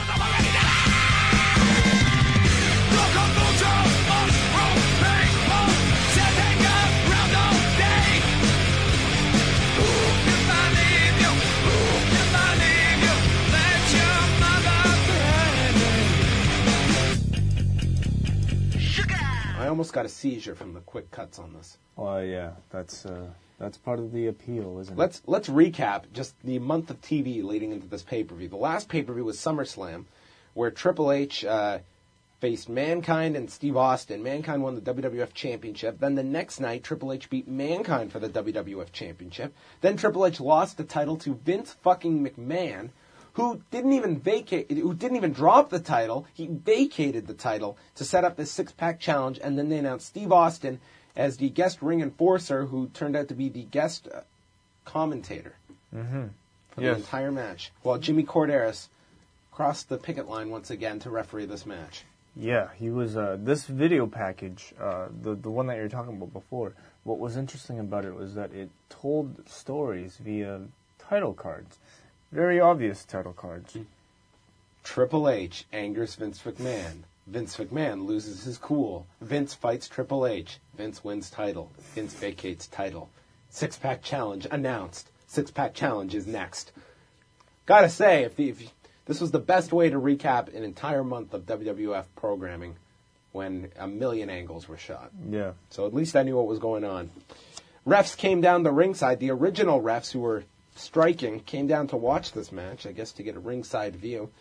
I almost got a seizure from the quick cuts on this. Well, yeah, that's uh, that's part of the appeal, isn't Let's let's recap just the month of T V leading into this pay-per-view. The last pay-per-view was SummerSlam, where Triple H uh, faced Mankind and Steve Austin. Mankind won the W W F Championship. Then the next night, Triple H beat Mankind for the W W F Championship. Then Triple H lost the title to Vince fucking McMahon, who didn't even vacate, who didn't even drop the title. He vacated the title to set up this six-pack challenge, and then they announced Steve Austin as the guest ring enforcer, who turned out to be the guest uh, commentator Mm-hmm. for Yes. the entire match, while Jimmy Corderas crossed the picket line once again to referee this match. Yeah, he was. Uh, this video package, uh, the the one that you were talking about before. What was interesting about it was that it told stories via title cards, very obvious title cards. Triple H angers Vince McMahon. Vince McMahon loses his cool. Vince fights Triple H. Vince wins title. Vince vacates title. Six-pack challenge announced. Six-pack challenge is next. Gotta say, if, the, if this was the best way to recap an entire month of W W F programming, when a million angles were shot. Yeah. So at least I knew what was going on. Refs came down the ringside. The original refs who were striking came down to watch this match, I guess to get a ringside view.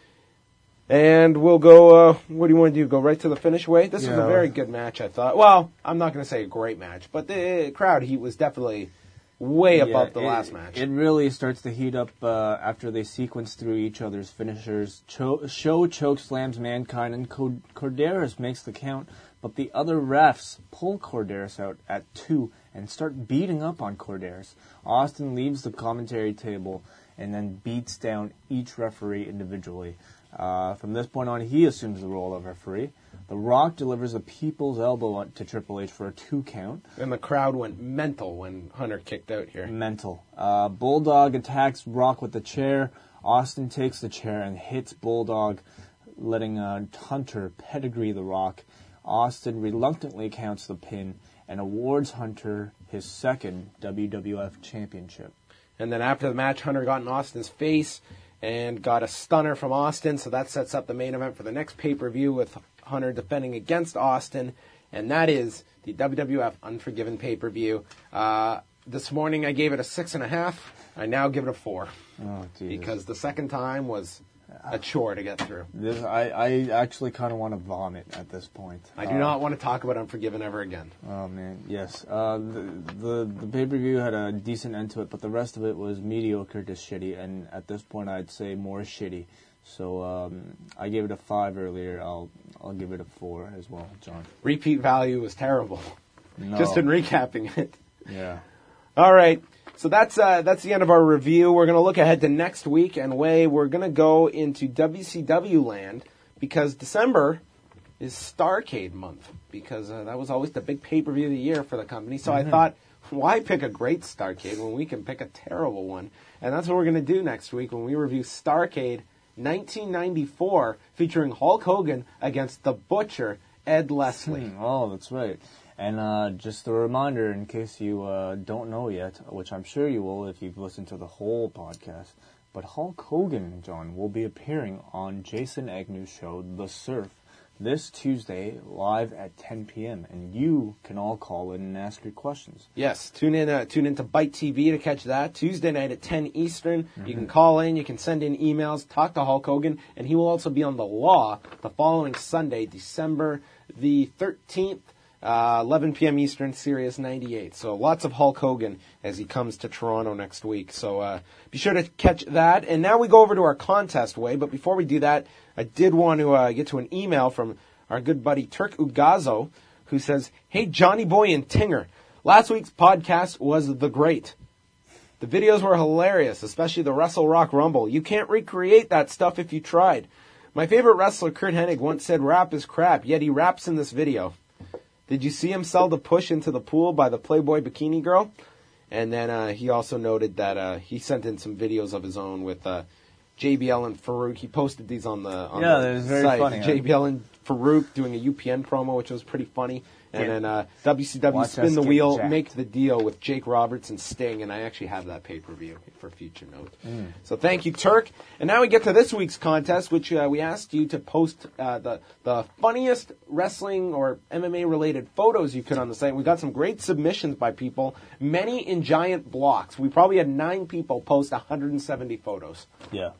And we'll go, uh, what do you want to do? Go right to the finish way? This Yeah. was a very good match, I thought. Well, I'm not going to say a great match, but the crowd heat was definitely way Yeah, above the it, last match. It really starts to heat up uh, after they sequence through each other's finishers. Cho- Show choke slams Mankind, and Cord- Corderas makes the count, but the other refs pull Corderas out at two and start beating up on Corderas. Austin leaves the commentary table and then beats down each referee individually. Uh, from this point on, he assumes the role of referee. The Rock delivers a people's elbow to Triple H for a two count. And the crowd went mental when Hunter kicked out here. Mental. Uh, Bulldog attacks Rock with the chair. Austin takes the chair and hits Bulldog, letting uh, Hunter pedigree the Rock. Austin reluctantly counts the pin and awards Hunter his second W W F championship. And then after the match, Hunter got in Austin's face and got a stunner from Austin, so that sets up the main event for the next pay-per-view with Hunter defending against Austin, and that is the W W F Unforgiven pay-per-view. Uh, this morning I gave it a six and a half. I now give it a four. Oh, Jesus. Because the second time was a chore to get through. This, I, I actually kind of want to vomit at this point. I do uh, not want to talk about Unforgiven ever again. Oh, man, yes. Uh, the, the, the pay-per-view had a decent end to it, but the rest of it was mediocre to shitty, and at this point I'd say more shitty. So um, I gave it a five earlier. I'll I'll give it a four as well, John. Repeat value was terrible. No. Just in recapping it. Yeah. All right. So that's uh, that's the end of our review. We're going to look ahead to next week, and Way, we're going to go into W C W land because December is Starrcade month because uh, that was always the big pay-per-view of the year for the company. So Mm-hmm. I thought, why pick a great Starrcade when we can pick a terrible one? And that's what we're going to do next week when we review Starrcade nineteen ninety-four featuring Hulk Hogan against the Butcher, Ed Leslie. Hmm, oh, that's right. And uh, just a reminder, in case you uh, don't know yet, which I'm sure you will if you've listened to the whole podcast, but Hulk Hogan, John, will be appearing on Jason Agnew's show, The Surf, this Tuesday, live at ten p.m., and you can all call in and ask your questions. Yes, tune in. Uh, tune into Byte T V to catch that Tuesday night at ten Eastern. Mm-hmm. You can call in, you can send in emails, talk to Hulk Hogan, and he will also be on The Law the following Sunday, December the thirteenth. Uh, eleven p.m. Eastern, Sirius ninety-eight. So lots of Hulk Hogan as he comes to Toronto next week. So uh, be sure to catch that. And now we go over to our contest, Way. But before we do that, I did want to uh, get to an email from our good buddy Turk Ugazo, who says, "Hey, Johnny Boy and Tinger, last week's podcast was the great. The videos were hilarious, especially the Wrestle Rock Rumble. You can't recreate that stuff if you tried. My favorite wrestler, Kurt Hennig, once said rap is crap, yet he raps in this video. Did you see him sell the push into the pool by the Playboy Bikini Girl?" And then uh, he also noted that uh, he sent in some videos of his own with uh, J B L and Farouk. He posted these on the on Yeah, the that was very site. funny, huh? J B L and Farouk doing a U P N promo, which was pretty funny. And Yeah. then uh, W C W Watch Spin us the get Wheel, jacked. Make the Deal with Jake Roberts and Sting. And I actually have that pay-per-view for future note. Mm. So thank you, Turk. And now we get to this week's contest, which uh, we asked you to post uh, the the funniest wrestling or M M A-related photos you could on the site. We got some great submissions by people, many in giant blocks. We probably had nine people post one hundred seventy photos. Yeah.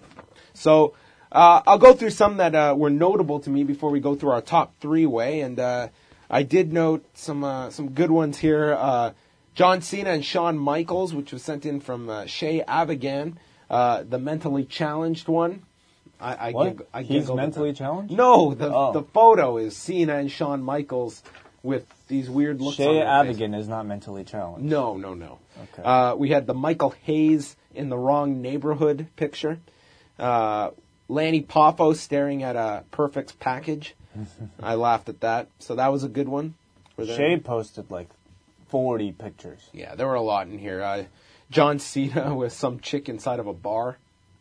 So uh, I'll go through some that uh, were notable to me before we go through our top three, Way. And uh, I did note some uh, some good ones here. Uh, John Cena and Shawn Michaels, which was sent in from uh, Shay Avigan, uh, the mentally challenged one. I, I What? gig- I He's giggled at mentally that. challenged? No, the Oh. the photo is Cena and Shawn Michaels with these weird looks on Shay their face. Avigan is not mentally challenged. No, no, no. Okay. Uh, we had the Michael Hayes in the wrong neighborhood picture. Uh, Lanny Poffo staring at a Perfect package. I laughed at that. So that was a good one. Were there- Shay posted like forty pictures. Yeah, there were a lot in here. Uh, John Cena with some chick inside of a bar.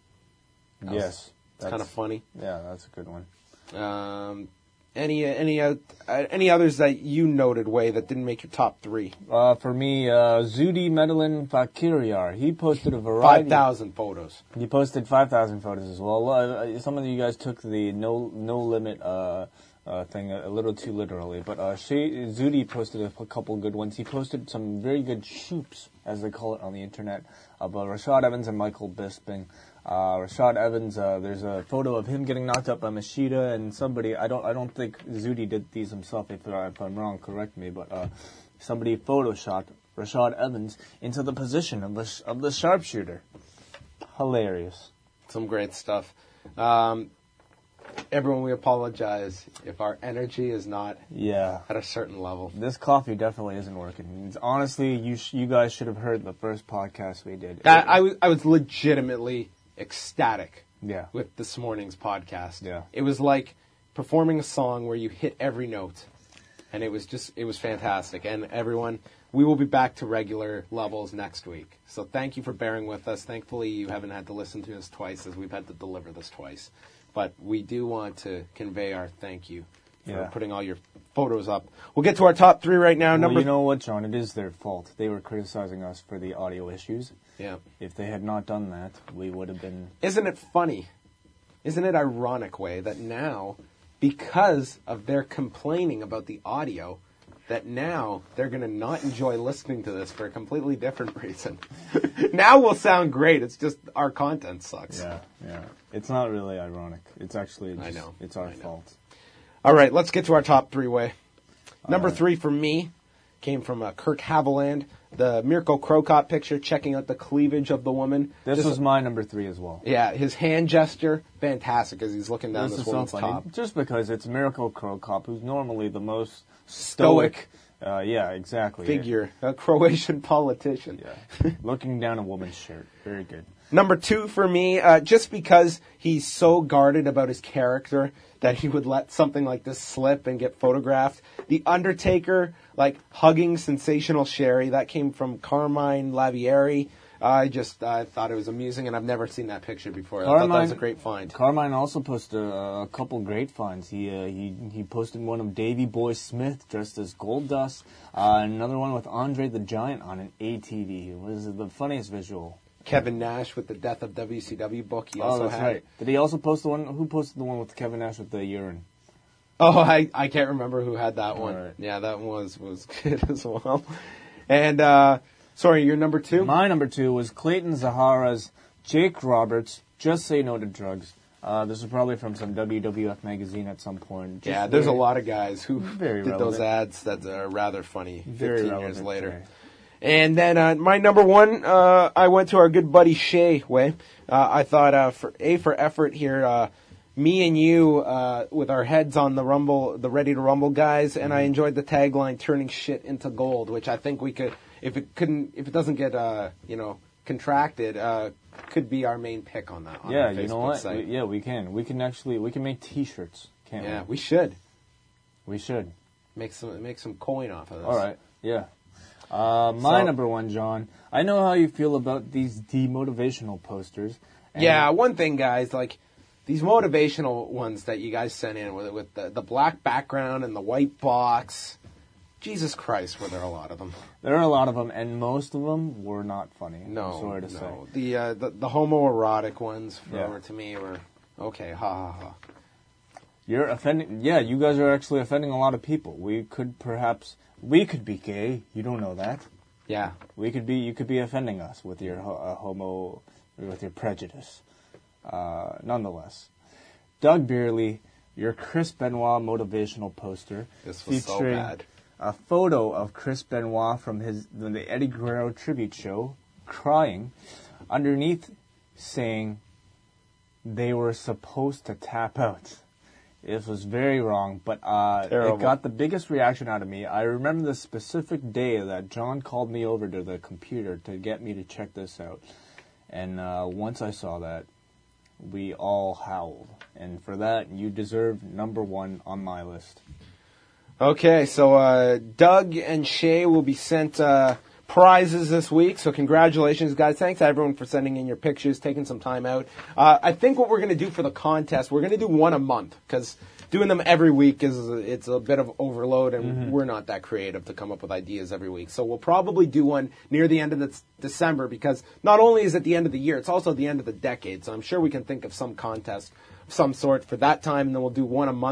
That was- Yes. It's kind of funny. Yeah, that's a good one. Um, any any uh, any others that you noted, Way, that didn't make your top three? Uh, for me, uh, Zudi Medellin Fakiriar, he posted a variety. Five thousand photos. He posted five thousand photos as well. Uh, some of you guys took the no no limit uh, uh, thing a, a little too literally. But uh, Shay, Zudi posted a, a couple good ones. He posted some very good shoops, as they call it on the internet, about Rashad Evans and Michael Bisping. Uh, Rashad Evans, uh, there's a photo of him getting knocked out by Machida and somebody. I don't, I don't think Zudi did these himself. If, uh, if I'm wrong, correct me. But uh, somebody photoshopped Rashad Evans into the position of the of the sharpshooter. Hilarious. Some great stuff. Um, everyone, we apologize if our energy is not yeah. at a certain level. This coffee definitely isn't working. It's, honestly, you sh- you guys should have heard the first podcast we did. I, I was I was legitimately ecstatic yeah. with this morning's podcast. Yeah. It was like performing a song where you hit every note, and it was just it was fantastic. And everyone, we will be back to regular levels next week. So thank you for bearing with us. Thankfully, you haven't had to listen to us twice, as we've had to deliver this twice. But we do want to convey our thank you for yeah. putting all your photos up. We'll get to our top three right now. Well, Number you know what, John? It is their fault. They were criticizing us for the audio issues. Yeah. If they had not done that, we would have been... Isn't it funny? Isn't it ironic way that now, because of their complaining about the audio, that now they're going to not enjoy listening to this for a completely different reason. Now we'll sound great. It's just our content sucks. Yeah, yeah. It's not really ironic. It's actually just, I know. It's our I know. fault. All right, let's get to our top three way. Number right. three for me came from uh, Kirk Haviland. The Mirko Krokop picture, checking out the cleavage of the woman. This Just, was my number three as well. Yeah, his hand gesture, fantastic as he's looking down this this, is woman's so funny. top. Just because it's Mirko Krokop, who's normally the most Stoic. stoic. Uh, yeah, exactly. Figure, a Croatian politician. Yeah, looking down a woman's shirt. Very good. Number two for me, uh, just because he's so guarded about his character that he would let something like this slip and get photographed. The Undertaker, like, hugging Sensational Sherry, that came from Carmine Lavieri. I just uh, thought it was amusing, and I've never seen that picture before. Carmine, I thought that was a great find. Carmine also posted a, a couple great finds. He uh, he he posted one of Davey Boy Smith dressed as Goldust, uh, and another one with Andre the Giant on an A T V. It was the funniest visual. Kevin Nash with the Death of W C W book. He also oh, that's had. right. Did he also post the one? Who posted the one with Kevin Nash with the urine? Oh, I, I can't remember who had that one. Right. Yeah, that one was, was good as well. And, uh, sorry, your number two? My number two was Clayton Zahara's Jake Roberts, Just Say No to Drugs. Uh, this is probably from some W W F magazine at some point. Just yeah, there's very, a lot of guys who very did relevant. those ads that are rather funny very fifteen years relevant later. today. And then uh, my number one, uh, I went to our good buddy Shay way. Uh, I thought, uh, for A for effort here, uh, me and you uh, with our heads on the Rumble, the Ready to Rumble guys, and I enjoyed the tagline "Turning shit into gold," which I think we could, if it couldn't, if it doesn't get, uh, you know, contracted, uh, could be our main pick on that. On Yeah, our you know Facebook what? site. We, yeah, we can. We can actually, we can make T-shirts, can't Yeah, we? we should We should. make some make some coin off of this. All right. Yeah. Uh, my So- number one, John. I know how you feel about these demotivational posters. and- Yeah, one thing, guys, like these motivational ones that you guys sent in with with the, the black background and the white box. Jesus Christ, were there a lot of them? There are a lot of them, and most of them were not funny. No, I'm sorry to no. say. The, uh, the the homoerotic ones, Yeah. were, to me, were okay. Ha ha ha. You're offending. Yeah, you guys are actually offending a lot of people. We could perhaps, we could be gay. You don't know that. Yeah. We could be. You could be offending us with your ho- uh, homo, with your prejudice. Uh, nonetheless, Doug Beerley, your Chris Benoit motivational poster This was so featuring bad. a photo of Chris Benoit from his the Eddie Guerrero tribute show, crying, underneath saying they were supposed to tap out. This was very wrong, but uh, Terrible. it got the biggest reaction out of me. I remember the specific day that John called me over to the computer to get me to check this out. And uh, once I saw that, we all howled. And for that, you deserve number one on my list. Okay, so uh, Doug and Shay will be sent uh, prizes this week. So congratulations, guys. Thanks, everyone, for sending in your pictures, taking some time out. Uh, I think what we're going to do for the contest, we're going to do one a month, because doing them every week is it's a bit of overload, and Mm-hmm. we're not that creative to come up with ideas every week. So we'll probably do one near the end of the December, because not only is it the end of the year, it's also the end of the decade. So I'm sure we can think of some contest of some sort for that time, and then we'll do one a month.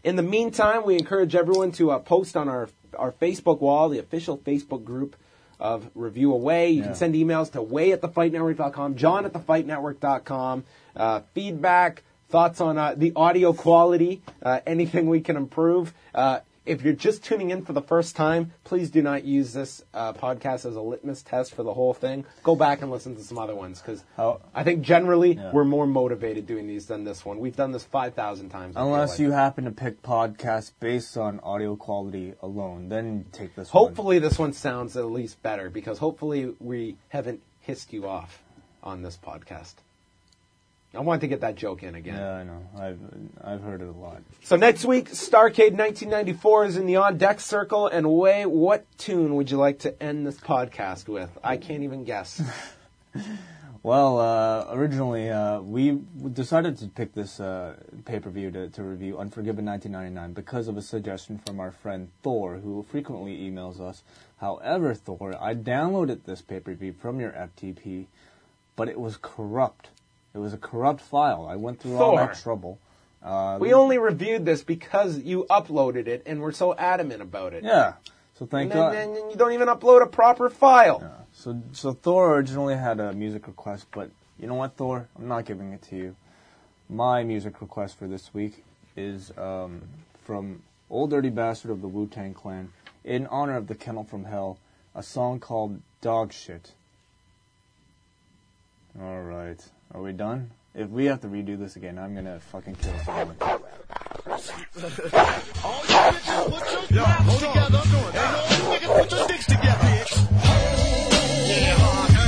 In the meantime, we encourage everyone to uh, post on our, our Facebook wall, the official Facebook group of Review Away. You Yeah. can send emails to way at the fight network dot com, john at the fight network dot com. Uh, feedback, thoughts on uh, the audio quality, uh, anything we can improve. Uh, if you're just tuning in for the first time, please do not use this uh, podcast as a litmus test for the whole thing. Go back and listen to some other ones, because Oh. I think generally Yeah. we're more motivated doing these than this one. We've done this five thousand times. I feel Unless like. you happen to pick podcasts based on audio quality alone, then take this one. Hopefully this one sounds at least better, because hopefully we haven't hissed you off on this podcast. I wanted to get that joke in again. Yeah, I know. I've I've heard it a lot. So next week, Starcade nineteen ninety-four is in the on-deck circle, and Way, what tune would you like to end this podcast with? I can't even guess. Well, uh, originally uh, we decided to pick this uh, pay-per-view to, to review, Unforgiven nineteen ninety-nine, because of a suggestion from our friend Thor, who frequently emails us. However, Thor, I downloaded this pay-per-view from your F T P, but it was corrupt. It was a corrupt file. I went through all Thor. that trouble. Uh, We only reviewed this because you uploaded it, and we're so adamant about it. Yeah. So thank and then, God. then then you don't even upload a proper file. Yeah. So, so Thor originally had a music request, but you know what, Thor? I'm not giving it to you. My music request for this week is um, from Old Dirty Bastard of the Wu-Tang Clan, in honor of the Kennel from Hell, a song called Dog Shit. All right. Are we done? If we have to redo this again, I'm gonna fucking kill someone. Yo, hold on. Together. Hey, no, you niggas put your dicks together. Yeah.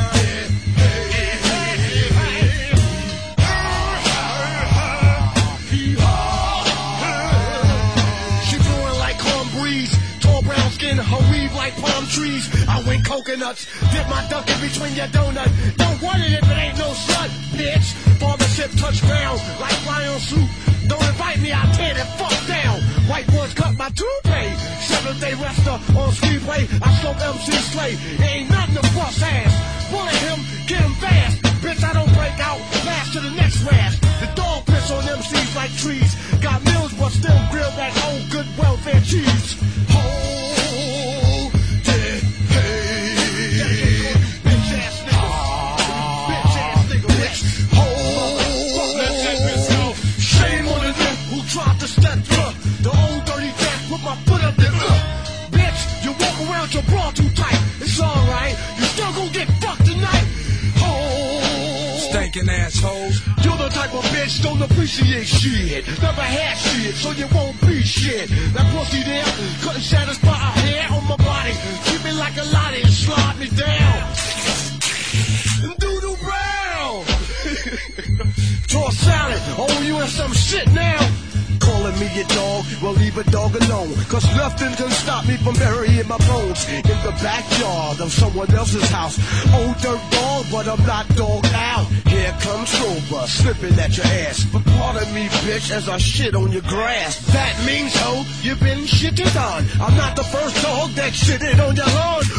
She blowing like calm breeze, tall brown skin, her weave like palm trees. I went coconuts, dip my duck in between your donut. Don't want it if it ain't no slut, bitch. Father ship touch ground like lion soup. Don't invite me, I'll tear that fuck down. White boys cut my toupee. Seventh day wrestler on Speedway. I smoke M C Slay. There ain't nothing to bust ass. Bullet him, get him fast. Bitch, I don't break out. Fast to the next rash. The dog piss on M Cs like trees. Got meals, but still grill that old good welfare cheese. Oh, dead, hey. Bitch ass nigga. Bitch ass nigga, bitch. Oh, shame on the nigga who tried to step up. The old dirty cat put my foot up there. Uh, bitch, you walk around your bra too tight. It's alright. You still gon' get fucked tonight. Oh, stinking assholes. You're the type of bitch don't appreciate shit. Never had shit, so you won't be shit. That pussy there couldn't satisfy a hair on my body. Treat me like a lottie and slide me down. Doodle brown. Toss salad. Oh, you in some shit now. Calling me a dog, well leave a dog alone. Cause nothing can stop me from burying my bones in the backyard of someone else's house. Old dirt dog, but I'm not dogged out. Here comes Cobra, slipping at your ass. But pardon me, bitch, as I shit on your grass. That means, ho, you've been shitted on. I'm not the first dog that shitted on your lawn.